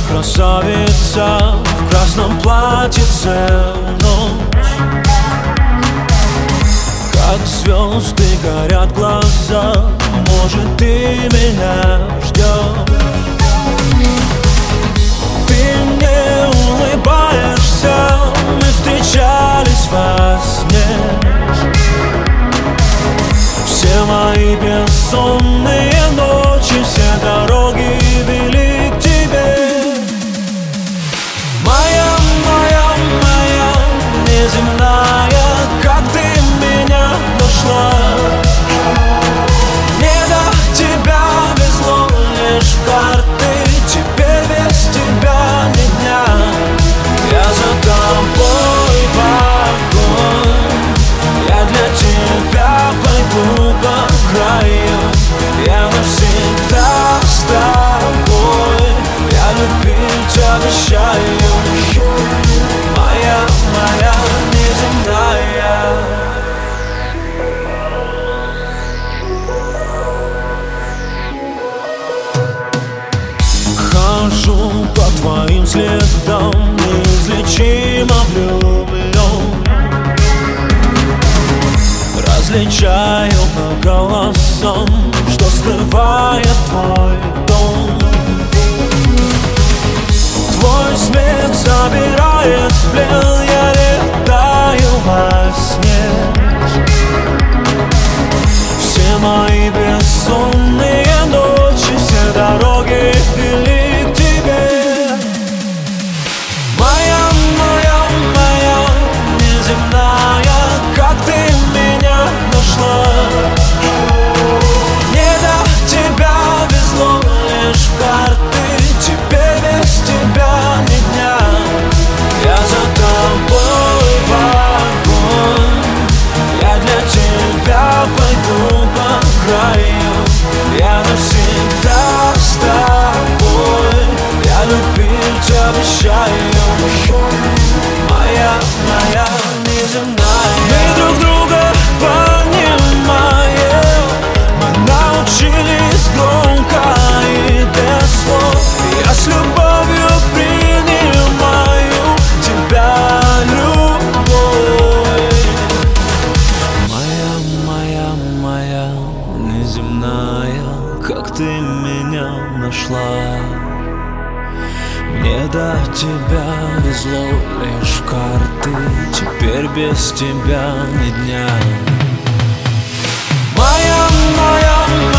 красавица в красном платьице ночь. Как звезды горят глаза, может, ты меня ждешь. Ты мне улыбаешься, мы встречались во сне. Все мои бессонные ночи, все дороги вели к тебе. Моя, моя, моя неземная, как ты меня нашла. Мне до тебя везло лишь карты, теперь без тебя ни дня. Я за тобой в огонь, я для тебя пойду по краю. Я навсегда с тобой, я любить обещаю. Моя, моя неземная. Хожу по твоим следам, неизлечимо влюблен. Различаю по голосам, что скрывает твой дом. Твой смех забирает в плен, я летаю во сне. Все мои бессонные ночи, все дороги вели к тебе. Моя, моя, моя неземная, как ты меня нашла. Мне до тебя везло лишь карты, теперь без тебя ни дня. Я за тобой в огонь, я для тебя пойду по краю. Я навсегда с тобой, я любить обещаю. Моя, моя неземная. Мы друг друга понимаем, мы научились громко и без слов. Я с любовью принимаю тебя, любовь. Моя, моя, моя неземная, как ты меня нашла. Мне до тебя везло лишь карты, теперь без тебя ни дня. Моя, моя, моя